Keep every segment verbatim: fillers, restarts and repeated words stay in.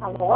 Alô?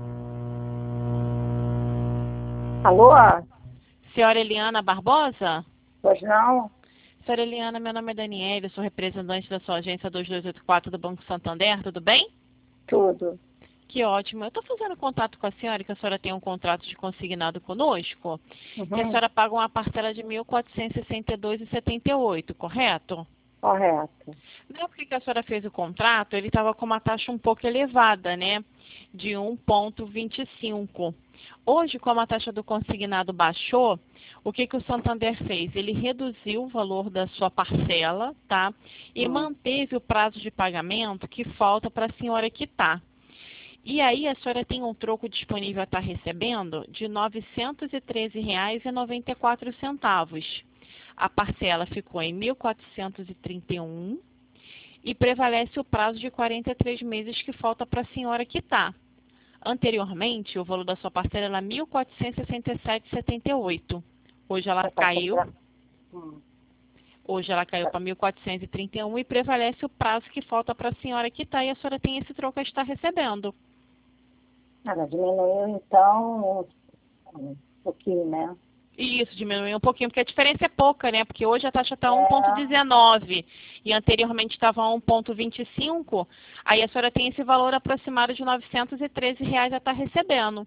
Alô? Senhora Eliana Barbosa? Pois não? Senhora Eliana, meu nome é Daniela, eu sou representante da sua agência dois dois oito quatro do Banco Santander, tudo bem? Tudo. Que ótimo. Eu estou fazendo contato com a senhora, que a senhora tem um contrato de consignado conosco, Uhum. e a senhora paga uma parcela de mil quatrocentos e sessenta e dois reais e setenta e oito centavos, correto? Correto. Na época que a senhora fez o contrato, ele estava com uma taxa um pouco elevada, né? De um vírgula vinte e cinco. Hoje, como a taxa do consignado baixou, o que, que o Santander fez? Ele reduziu o valor da sua parcela, tá? E Hum. manteve o prazo de pagamento que falta para a senhora quitar. E aí a senhora tem um troco disponível a estar recebendo de novecentos e treze reais e noventa e quatro centavos. A parcela ficou em mil quatrocentos e trinta e um e prevalece o prazo de quarenta e três meses que falta para a senhora quitar. Anteriormente, o valor da sua parcela era mil quatrocentos e sessenta e sete reais e setenta e oito centavos. Hoje ela caiu, Hum. hoje ela caiu para mil quatrocentos e trinta e um e prevalece o prazo que falta para a senhora quitar e a senhora tem esse troco a estar recebendo. Ela diminuiu, então, um pouquinho, né? Isso, diminuiu um pouquinho, porque a diferença é pouca, né? Porque hoje a taxa está É. um vírgula dezenove e anteriormente estava um vírgula vinte e cinco, aí a senhora tem esse valor aproximado de novecentos e treze reais a estar recebendo.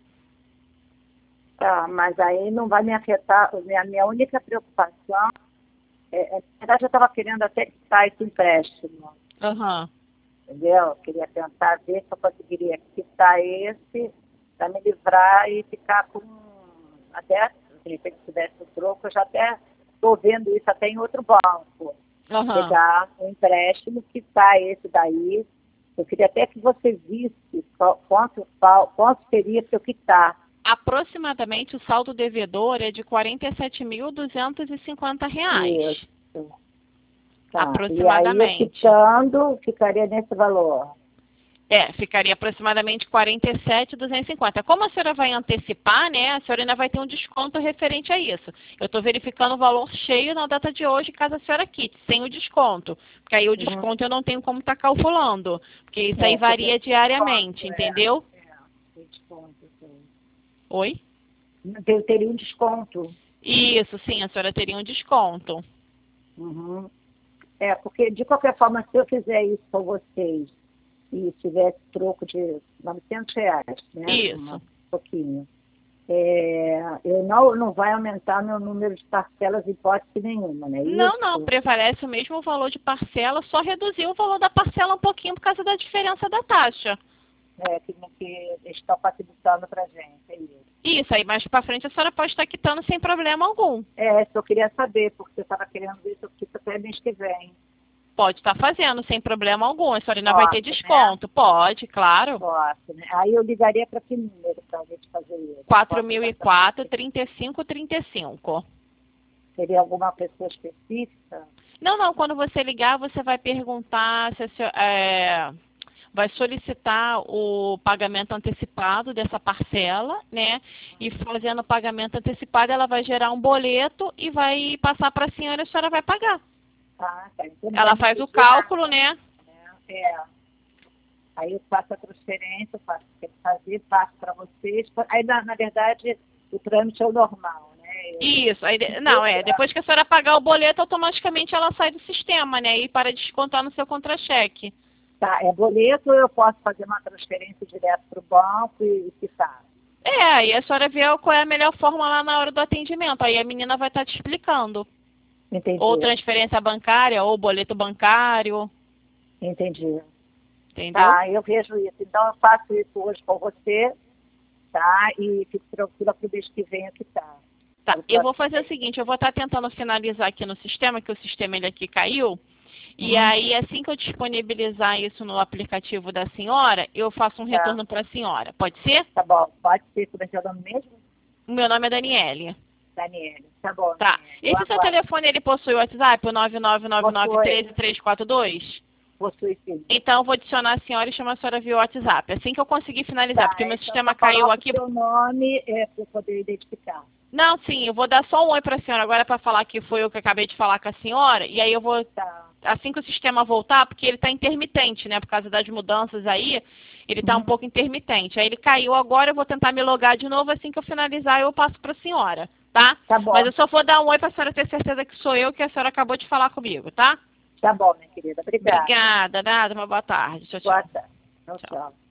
Tá, mas aí não vai me afetar. A minha única preocupação é, é na verdade, eu estava querendo até quitar esse empréstimo, Aham. entendeu? Eu queria tentar ver se eu conseguiria quitar esse para me livrar e ficar com até, de repente, se tivesse o troco, eu já até estou vendo isso até em outro banco. Aham. Pegar um empréstimo, quitar esse daí. Eu queria até que você visse qual- quanto, qual- quanto seria para eu quitar. Aproximadamente o saldo devedor é de quarenta e sete mil duzentos e cinquenta reais. Isso. Tá. Aproximadamente. E aí, eu quitando, ficaria nesse valor. É, ficaria aproximadamente quarenta e sete mil duzentos e cinquenta. Como a senhora vai antecipar, né, a senhora ainda vai ter um desconto referente a isso. Eu estou verificando o valor cheio na data de hoje, caso a senhora quite, sem o desconto. Porque aí o desconto eu não tenho como estar calculando, porque isso aí É, varia porque diariamente, desconto, entendeu? É, é, tem desconto, sim. Oi? Eu teria um desconto. Isso, sim, a senhora teria um desconto. Uhum. É, porque de qualquer forma, se eu fizer isso com vocês e tivesse troco de novecentos reais, né? Isso. Um pouquinho. É, eu não, não vai aumentar meu número de parcelas em hipótese nenhuma, né? Não, Isso? não, prevalece o mesmo valor de parcela, só reduzir o valor da parcela um pouquinho por causa da diferença da taxa. É, que, que eles estão facilitando para a gente, é isso. Isso, aí mais pra frente a senhora pode estar quitando sem problema algum. É, só queria saber, porque eu estava querendo ver se eu quito até mês que vem. Pode estar fazendo sem problema algum, a senhora ainda vai ter Posso, desconto. né? Pode, claro. Posso, né? Aí eu ligaria para que número para a gente fazer isso? quatro Posso mil e passar? quatro, trinta e cinco, trinta e cinco. Seria alguma pessoa específica? Não, não, quando você ligar, você vai perguntar, se a senhora, é, vai solicitar o pagamento antecipado dessa parcela, né? E fazendo o pagamento antecipado, ela vai gerar um boleto e vai passar para a senhora e a senhora vai pagar. Ah, tá. Então, não Ela vai me faz o pedir cálculo, nada, né? né? É. Aí eu faço a transferência, eu faço o que tem que fazer, passo para vocês. Aí, na, na verdade, o trâmite é o normal, né? Eu, Isso, aí, de- não, é, depois que a senhora pagar o boleto, automaticamente ela sai do sistema, né? E para descontar no seu contra-cheque. Tá, é boleto, eu posso fazer uma transferência direto para o banco e, e quitar. É, aí a senhora vê qual é a melhor forma lá na hora do atendimento. Aí a menina vai estar te explicando. Entendi, Ou transferência bancária, ou boleto bancário, entendi. entendeu? Tá, eu vejo isso. Então, eu faço isso hoje com você, tá? E fico tranquila para o mês que vem eu quitar. Tá, eu vou fazer o seguinte, eu vou estar tentando finalizar aqui no sistema, que o sistema ele aqui caiu. E Uhum. aí, assim que eu disponibilizar isso no aplicativo da senhora, eu faço um Tá. retorno para a senhora. Pode ser? Tá bom, pode ser. Como é seu nome mesmo? O meu nome é Daniele. Daniele. Tá bom, Tá. Daniele. Eu Esse seu aguardo. telefone, ele possui o WhatsApp, o nove nove nove nove um Possui. três três quatro dois? possui filho. Então, eu vou adicionar a senhora e chamar a senhora via WhatsApp. Assim que eu conseguir finalizar, Tá, porque o meu então sistema só caiu coloca aqui. o seu nome é, para eu poder identificar. Não, sim, eu vou dar só um oi para a senhora agora para falar que foi eu que acabei de falar com a senhora. E aí eu vou, Tá. assim que o sistema voltar, porque ele está intermitente, né? Por causa das mudanças aí, ele está Uhum. um pouco intermitente. Aí ele caiu agora, eu vou tentar me logar de novo. Assim que eu finalizar, eu passo para a senhora, tá? Tá bom. Mas eu só vou dar um oi para a senhora ter certeza que sou eu, que a senhora acabou de falar comigo, tá? Tá bom, minha querida. Obrigada. Obrigada, nada, uma boa tarde. Tchau, tchau. Boa tarde. Tchau, Tchau. tchau.